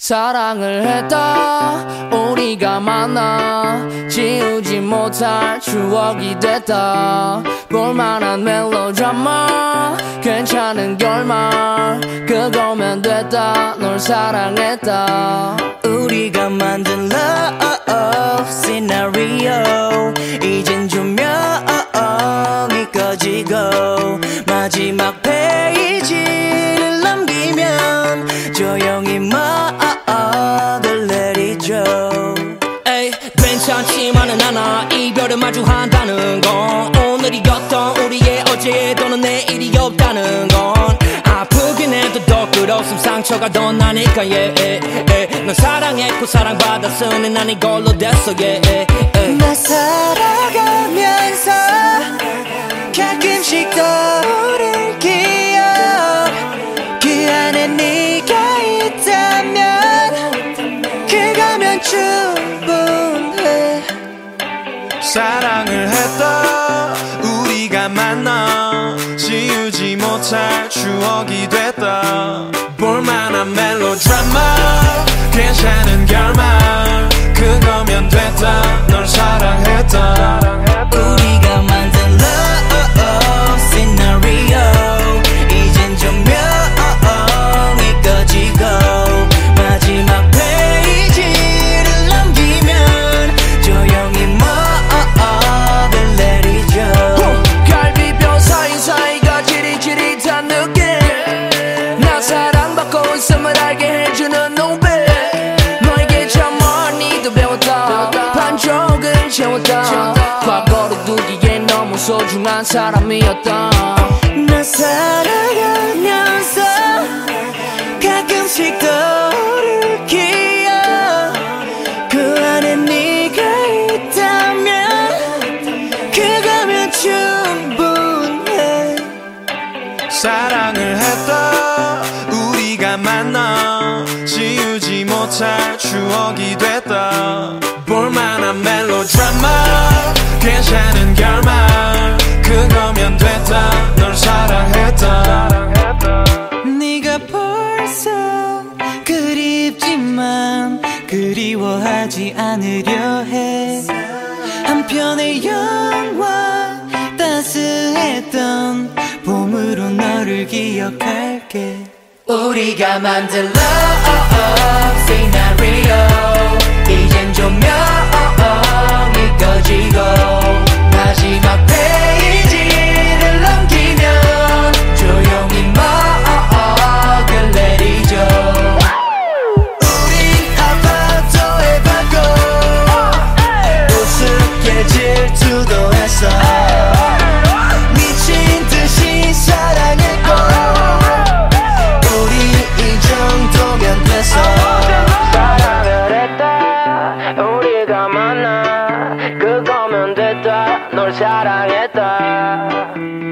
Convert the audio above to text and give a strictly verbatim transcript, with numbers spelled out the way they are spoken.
사랑을 했다 우리가 만나 지우지 못할 추억이 됐다 볼만한 멜로드라마 괜찮은 결말 그거면 됐다 널 사랑했다 우리가 만든 love scenario 이젠 조명이 꺼지고 마지막 페이지를 넘기면 조용히 막을 내리죠. 에이 괜찮지만은 않아 이별을 마주한다는 건 오늘이었던 우리의 어제 또는 내일이 없다는 건 아프긴 해도 더 끌었음 상처가 더 나니까 yeah, yeah, yeah. 넌 사랑했고 사랑받았으니 난 이걸로 됐어 yeah, yeah, yeah. 나 살아가면서 가끔씩 떠오를 기억 그 안에 네가 있다면 그거면 충분해 사랑을 했다 우리가 만나 지우지 못할 추억이 됐다 볼만한 멜로드라마 괜찮은 결말 그거면 됐다 널 사랑했다 우리가 만든 love scenario 이젠 조명이 꺼지고 마지막 페이지를 넘기면 조용히 막을 내리죠. 갈비뼈 사이사이가 지릿지릿한 느낌 나 사랑받고 있음을 알게 해주는 노래 너에게 참 많이도 배웠다 반쪽은 채웠다 과거를 두기엔 너무 소중한 사람이었다 나 살아가면서 가끔씩 떠오를 기억 그 안에 네가 있다면 그거면 충분해 사랑을 했다 우리가 만나 지우지 못할 추억이 됐다 볼만한 멜로드라마 괜찮은 결말 그거면 됐다 널 사랑했다 네가 벌써 그립지만 그리워하지 않으려 해 한편의 영화 따스했던 봄으로 너를 기억할게 우리가 만든 love scenario 이젠 조명이 꺼지고 마지막 페이지를 넘기면 조용히 막을 내리죠 우린 아파트에 받고 우습게 질투도 했어 미친 듯이 사랑했고 우리 이 정도면 됐어 사랑을 했다 우리가 만나 그거면 됐다 널 사랑했다